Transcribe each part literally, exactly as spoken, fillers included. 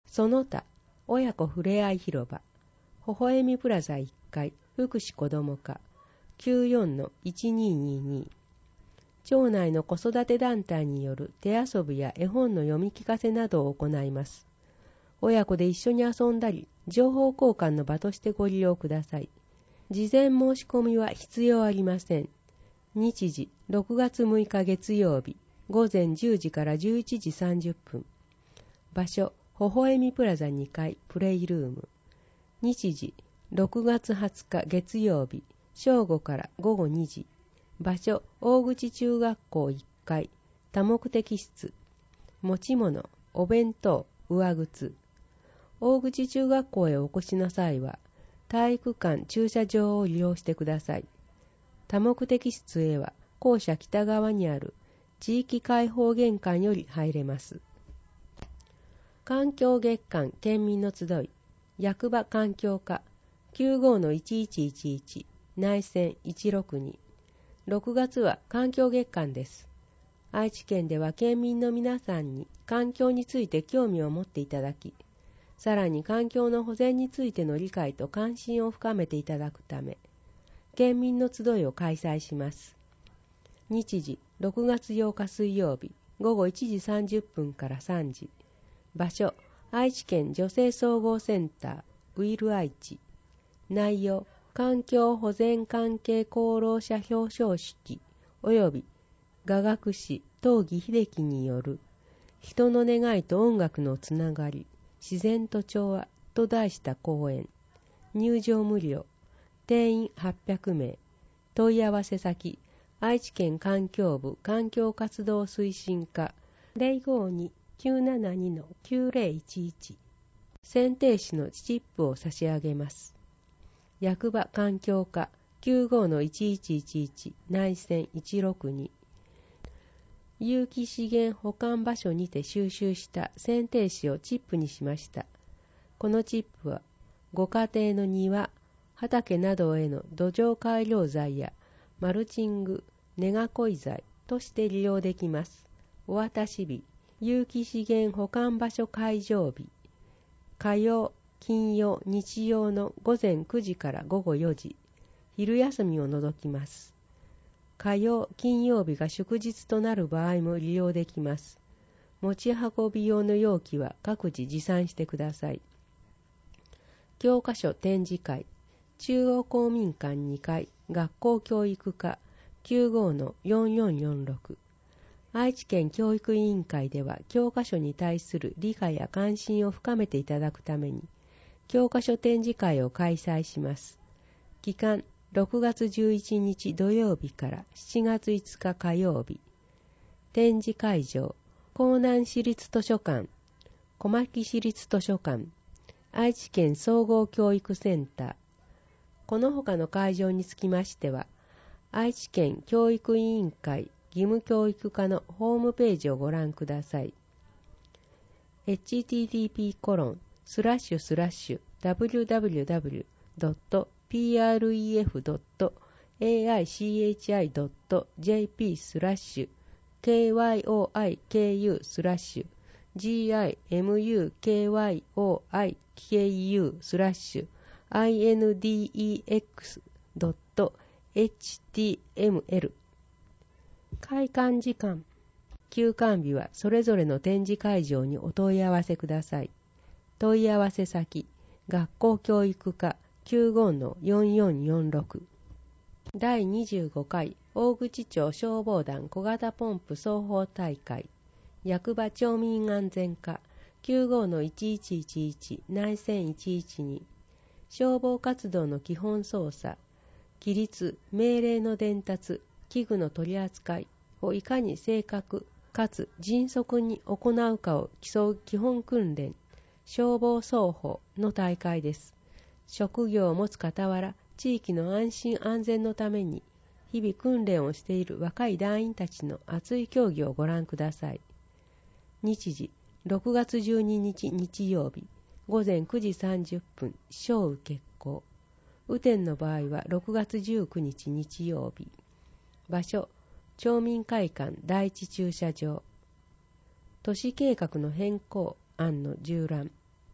その他、親子ふれあい広場、ほほえみプラザいっかい、福祉子ども課、きゅうよんのいちにーにーにー。町内の子育て団体による手遊びや絵本の読み聞かせなどを行います。親子で一緒に遊んだり、情報交換の場としてご利用ください。事前申し込みは必要ありません。日時、ろくがつむいか月曜日、ごぜんじゅうじからじゅういちじさんじゅっぷん。場所、ほほえみプラザにかい、プレイルーム。日時、ろくがつはつか月曜日、正午からごごにじ。場所、大口中学校いっかい、多目的室。持ち物、お弁当、上靴。大口中学校へお越しの際は、体育館駐車場を利用してください。多目的室へは、校舎北側にある地域開放玄関より入れます。環境月間県民の集い、役場環境課 きゅうごのいちいちいちいち 内線いちろくに。ろくがつは環境月間です。愛知県では県民の皆さんに環境について興味を持っていただき、さらに環境の保全についての理解と関心を深めていただくため、県民の集いを開催します。日時、ろくがつようか水曜日、ごごいちじさんじゅっぷんからさんじ。場所、愛知県女性総合センター、ウィル愛知。内容、環境保全関係功労者表彰式及び雅楽師東儀秀樹による人の願いと音楽のつながり、自然と調和と題した講演。入場無料。定員はっぴゃくめい。問い合わせ先、愛知県環境部環境活動推進課 ゼロごに きゅうななに きゅうぜろいちいち。選定士のチップを差し上げます。役場環境課 きゅうごのいちいちいちいち 内線いちろくに。有機資源保管場所にて収集した選定士をチップにしました。このチップはご家庭の庭、畑などへの土壌改良材やマルチング、根囲い材として利用できます。お渡し日、有機資源保管場所開場日、火曜、金曜、日曜のごぜんくじからごごよじ、昼休みを除きます。火曜、金曜日が祝日となる場合も利用できます。持ち運び用の容器は各自持参してください。教科書展示会、中央公民館にかい、学校教育課 きゅうごのよんよんよんろく。愛知県教育委員会では教科書に対する理解や関心を深めていただくために、教科書展示会を開催します。期間、ろくがつじゅういちにち土曜日からしちがついつか火曜日。展示会場、江南市立図書館、小牧市立図書館、愛知県総合教育センター。この他の会場につきましては、愛知県教育委員会義務教育課のホームページをご覧ください。エイチティーティーピーコロンスラッシュスラッシュダブリューダブリューダブリュードットピーアールイーエフドットエーアイシーエイチアイドットジェーピースラッシュケーワイオーアイケーユースラッシュジーアイエムユーケーワイオーアイケーユースラッシュアイエヌディーイーエックスドットエイチティーエムエル。開館時間、休館日はそれぞれの展示会場にお問い合わせください。問い合わせ先、学校教育課 きゅうごのよんよんよんろく。だいにじゅうごかい大口町消防団小型ポンプ奏法大会、役場町民安全課 きゅうごのいちいちいちいち 内線いちいちに。消防活動の基本操作、規律、命令の伝達、器具の取り扱いをいかに正確かつ迅速に行うかを競う基本訓練、消防奏法の大会です。職業を持つ傍ら、地域の安心安全のために日々訓練をしている若い団員たちの熱い競技をご覧ください。日時、ろくがつじゅうににち日曜日、ごぜんくじさんじゅっぷん、小雨決行。雨天の場合はろくがつじゅうくにち日曜日。場所、町民会館第一駐車場。都市計画の変更案の縦覧。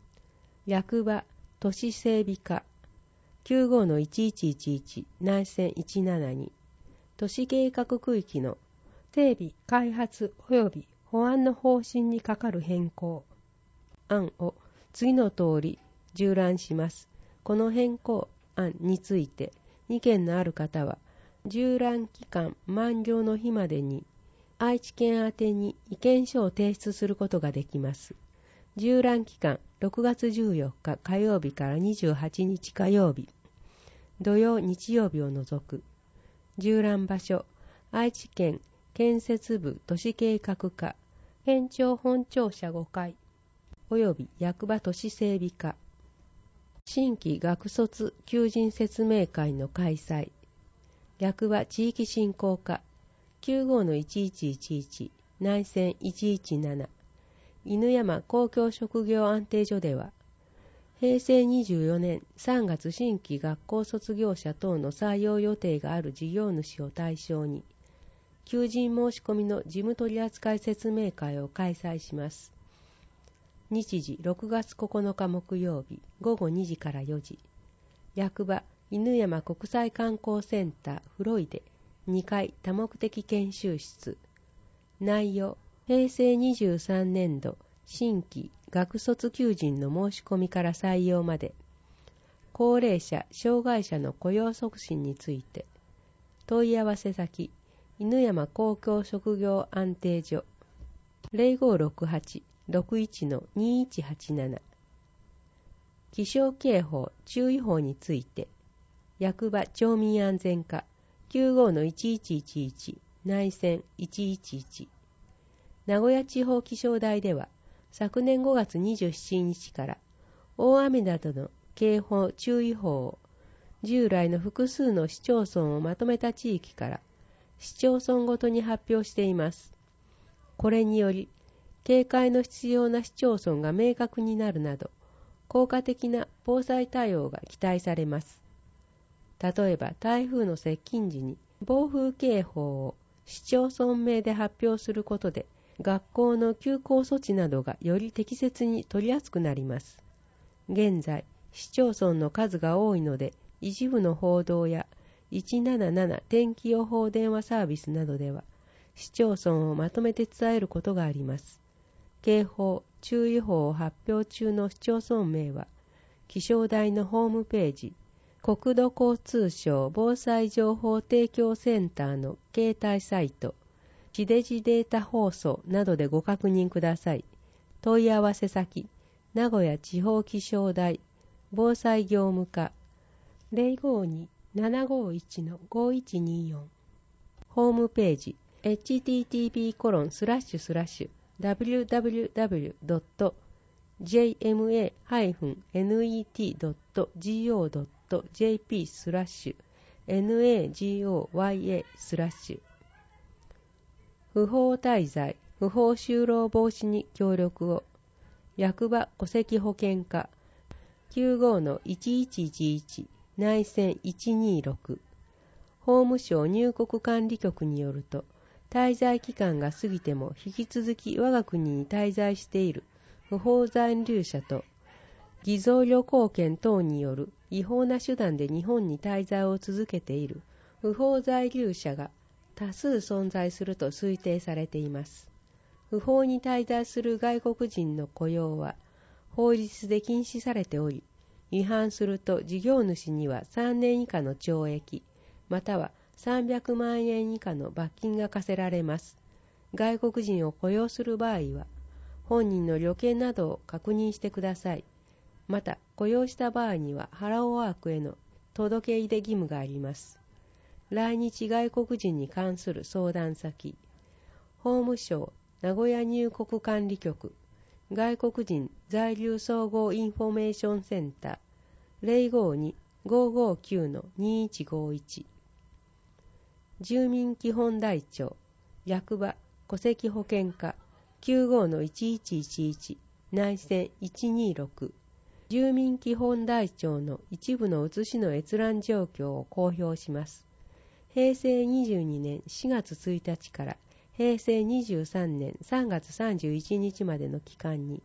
役場都市整備課 きゅうごのいちいちいちいち 内線いちななに都市計画区域の整備開発及び保安の方針に係る変更案を次の通り従覧します。この変更案について意見のある方は従覧期間満了の日までに愛知県宛てに意見書を提出することができます。従覧期間ろくがつじゅうよっか火曜日からにじゅうはちにち火曜日、土曜日曜日を除く。従覧場所愛知県建設部都市計画課県庁本庁舎ごかいおよび役場都市整備課新規学卒求人説明会の開催役場地域振興課 きゅうごのいちいちいちいち 内線いちいちなな犬山公共職業安定所ではへいせいにじゅうよねんさんがつ新規学校卒業者等の採用予定がある事業主を対象に求人申し込みの事務取扱説明会を開催します。日時ろくがつここのか木曜日ごごにじからよじ役場犬山国際観光センターフロイデにかい多目的研修室内容へいせいにじゅうさんねんど新規学卒求人の申し込みから採用まで高齢者・障害者の雇用促進について問い合わせ先犬山公共職業安定所 ゼロごろくはち ろくいち にいちはちなな 気象警報注意報について役場町民安全課 きゅうごのいちいちいちいち 内線いちいちいち名古屋地方気象台では昨年ごがつにじゅうしちにちから大雨などの警報注意報を従来の複数の市町村をまとめた地域から市町村ごとに発表しています。これにより警戒の必要な市町村が明確になるなど効果的な防災対応が期待されます。例えば台風の接近時に暴風警報を市町村名で発表することで学校の休校措置などがより適切に取りやすくなります。現在、市町村の数が多いので、一部の報道やいちなななな天気予報電話サービスなどでは、市町村をまとめて伝えることがあります。警報、注意報を発表中の市町村名は、気象台のホームページ、国土交通省防災情報提供センターの携帯サイト、地デジデータ放送などでご確認ください。問い合わせ先、名古屋地方気象台防災業務課 ゼロごに ななごいち ごいちによん ホームページ エイチティーティーピーコロンスラッシュスラッシュダブリューダブリューダブリュードットジェイエムエーハイフンネットドットジオードットジェーピー スラッシュ ナゴスラッシュ不法滞在、不法就労防止に協力を役場戸籍保険課 きゅうごのいちいちいちいち 内線いちにろく法務省入国管理局によると滞在期間が過ぎても引き続き我が国に滞在している不法在留者と偽造旅行権等による違法な手段で日本に滞在を続けている不法在留者が多数存在すると推定されています。不法に滞在する外国人の雇用は法律で禁止されており、違反すると事業主にはさんねん以下の懲役、またはさんびゃくまんえん以下の罰金が課せられます。外国人を雇用する場合は、本人の旅券などを確認してください。また、雇用した場合にはハローワークへの届け出義務があります。来日外国人に関する相談先、法務省名古屋入国管理局外国人在留総合インフォメーションセンター ゼロごに ごーごーきゅう にいちごいち住民基本台帳役場戸籍保険課 きゅうごのいちいちいちいち 内線いちにろく住民基本台帳の一部の写しの閲覧状況を公表します。へいせいにじゅうにねんしがつついたちからへいせいにじゅうさんねんさんがつさんじゅういちにちまでの期間に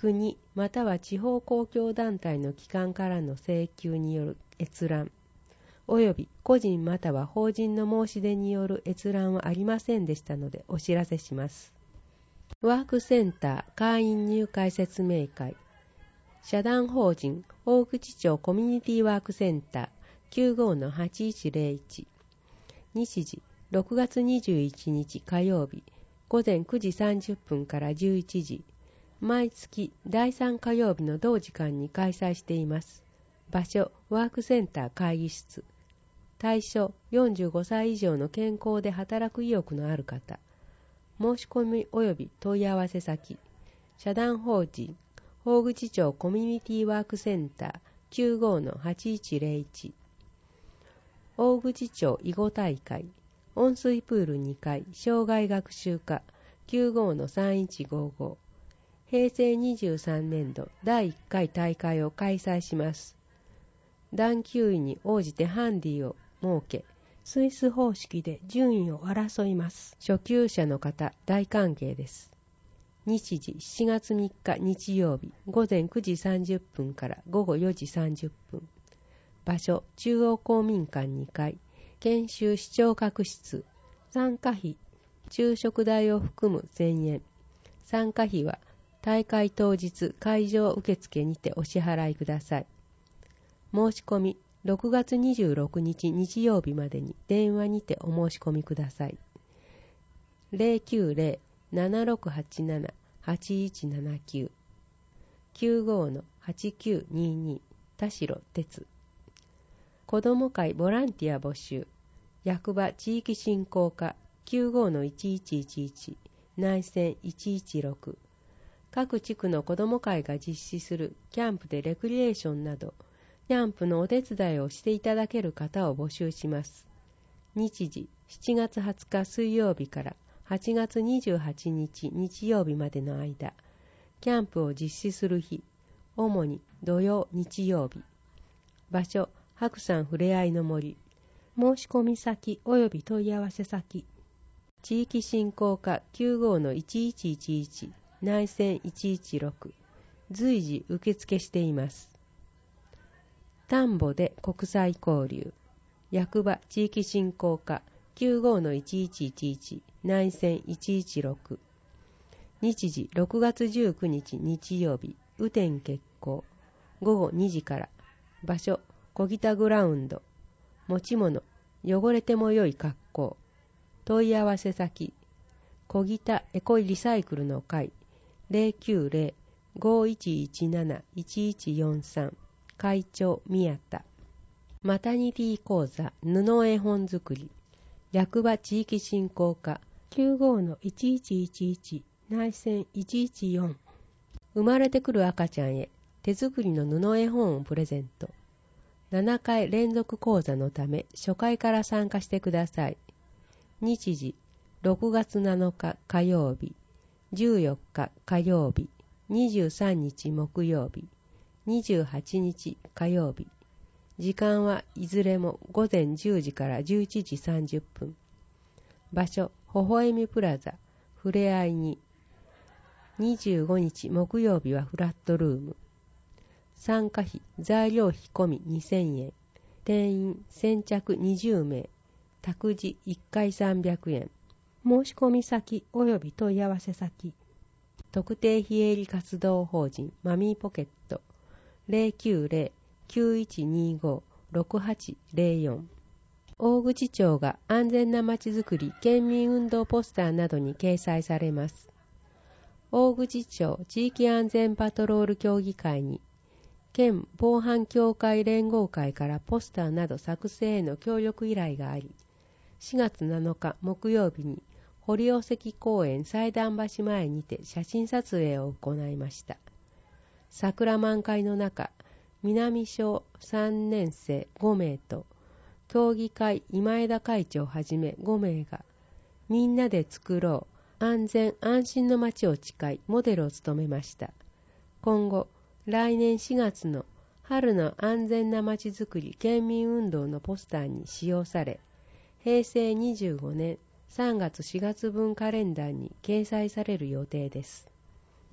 国または地方公共団体の機関からの請求による閲覧および個人または法人の申し出による閲覧はありませんでしたのでお知らせします。ワークセンター会員入会説明会社団法人大口町コミュニティワークセンター きゅうごのはちいちゼロいち 日時ろくがつにじゅういちにち火曜日午前くじさんじゅっぷんからじゅういちじ毎月だいさん火曜日の同時間に開催しています。場所ワークセンター会議室対象よんじゅうごさい以上の健康で働く意欲のある方申し込み及び問い合わせ先社団法人大口町コミュニティワークセンター きゅうごのはちいちゼロいち 大口町囲碁大会温水プールにかい障害学習課 きゅうごのさんいちごご 平成にじゅうさんねんどだいいっかい大会を開催します。段級位に応じてハンディを設けスイス方式で順位を争います。初級者の方大歓迎です。日時しちがつみっか日曜日午前くじさんじゅっぷんからごごよじさんじゅっぷん場所中央公民館にかい研修視聴覚室参加費昼食代を含むせんえん参加費は大会当日会場受付にてお支払いください。申し込みろくがつにじゅうろくにち日曜日までに電話にてお申し込みください。ゼロきゅうゼロ ななろくはちなな はちいちななきゅう きゅうごのはちきゅうにに田代哲子ども会ボランティア募集役場地域振興課 きゅうごのいちいちいちいち 内線いちいちろく各地区の子ども会が実施するキャンプでレクリエーションなどキャンプのお手伝いをしていただける方を募集します。日時しちがつはつか水曜日からはちがつにじゅうはちにち日曜日までの間、キャンプを実施する日、主に土曜日曜日。場所白山ふれあいの森。申し込み先及び問い合わせ先地域振興課 きゅうごのいちいちいちいち 内線いちいちろく随時受付しています。田んぼで国際交流役場地域振興課 きゅうごのいちいちいちいち 内線いちいちろく日時ろくがつじゅうくにち日曜日雨天決行ごごにじから場所小北グラウンド持ち物汚れてもよい格好問い合わせ先小北エコリサイクルの会ゼロきゅうゼロ ごいちいちなな いちいちよんさん会長宮田マタニティ講座布絵本作り役場地域振興課 きゅうごのいちいちいちいち 内線いちいちよん生まれてくる赤ちゃんへ手作りの布絵本をプレゼントななかい連続講座のため初回から参加してください。日時ろくがつなのか火曜日じゅうよっか火曜日にじゅうさんにち木曜日にじゅうはちにち火曜日時間はいずれもごぜんじゅうじからじゅういちじさんじゅっぷん場所ほほえみプラザふれあいににじゅうごにち木曜日はフラットルーム参加費材料費込みにせんえん定員先着にじゅうめい託児いっかいさんびゃくえん申し込み先及び問い合わせ先特定非営利活動法人マミーポケットゼロきゅうゼロ きゅういちにご ろくはちゼロよん大口町が安全なまちづくり県民運動ポスターなどに掲載されます。大口町地域安全パトロール協議会に県防犯協会連合会からポスターなど作成への協力依頼がありしがつなのか木曜日に堀尾関公園祭壇橋前にて写真撮影を行いました。桜満開の中南小さんねんせいごめいと協議会今枝会長をはじめごめいがみんなで作ろう安全安心の街を誓いモデルを務めました。今後来年しがつの春の安全なまちづくり県民運動のポスターに使用されへいせいにじゅうごねんさんがつしがつぶんカレンダーに掲載される予定です。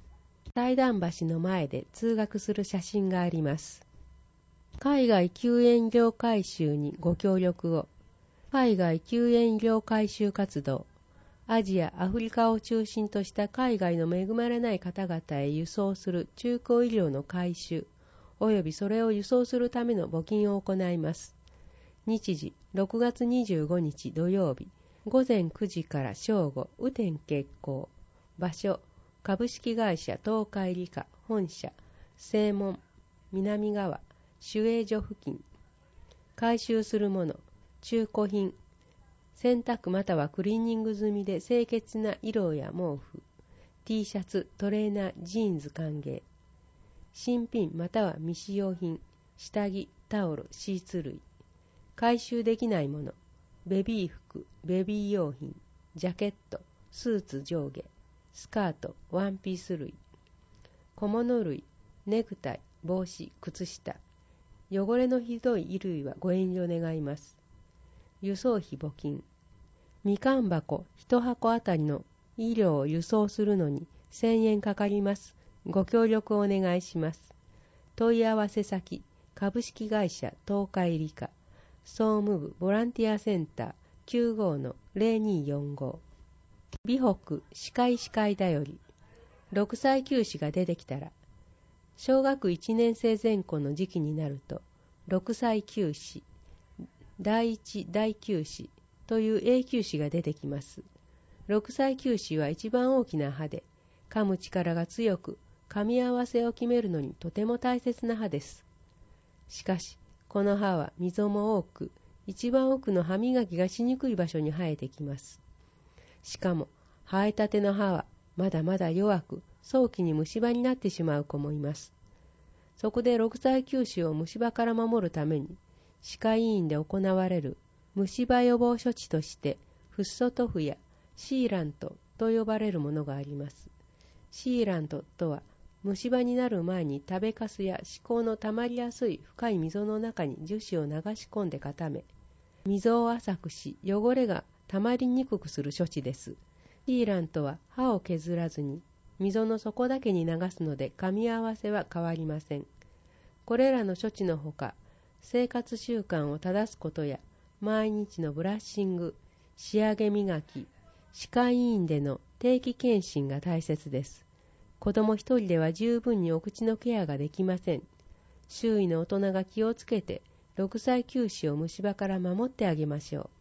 対談橋の前で通学する写真があります。海外救援業回収にご協力を。海外救援業回収活動。アジア、アフリカを中心とした海外の恵まれない方々へ輸送する中古医療の回収、およびそれを輸送するための募金を行います。日時、ろくがつにじゅうごにち土曜日、ごぜんくじから正午、雨天決行。場所、株式会社東海理科本社、正門、南側、守衛所付近。回収するもの、中古品、洗濯またはクリーニング済みで清潔な色や毛布、T シャツ、トレーナー、ジーンズ歓迎。新品または未使用品、下着、タオル、シーツ類。回収できないもの、ベビー服、ベビー用品、ジャケット、スーツ上下、スカート、ワンピース類。小物類、ネクタイ、帽子、靴下。汚れのひどい衣類はご遠慮願います。輸送費募金。みかん箱いち箱あたりの医療を輸送するのにせんえんかかります。ご協力をお願いします。問い合わせ先、株式会社東海理科総務部ボランティアセンター きゅうご の ゼロにーよんご。美北歯科医師会だより、ろくさい臼歯が出てきたら、小学いちねん生前後の時期になると、ろくさい臼歯、第一大臼歯という永久歯が出てきます。ろくさい臼歯は一番大きな歯で、噛む力が強く、噛み合わせを決めるのにとても大切な歯です。しかし、この歯は溝も多く、一番奥の歯磨きがしにくい場所に生えてきます。しかも、生えたての歯はまだまだ弱く、早期に虫歯になってしまう子もいます。そこでろくさい臼歯を虫歯から守るために、歯科医院で行われる虫歯予防処置として、フッ素塗布やシーラントと呼ばれるものがあります。シーラントとは、虫歯になる前に食べかすや歯垢のたまりやすい深い溝の中に樹脂を流し込んで固め、溝を浅くし汚れがたまりにくくする処置です。シーラントは歯を削らずに溝の底だけに流すので噛み合わせは変わりません。これらの処置のほか、生活習慣を正すことや毎日のブラッシング、仕上げ磨き、歯科医院での定期検診が大切です。子供一人では十分にお口のケアができません。周囲の大人が気をつけて、ろくさい臼歯を虫歯から守ってあげましょう。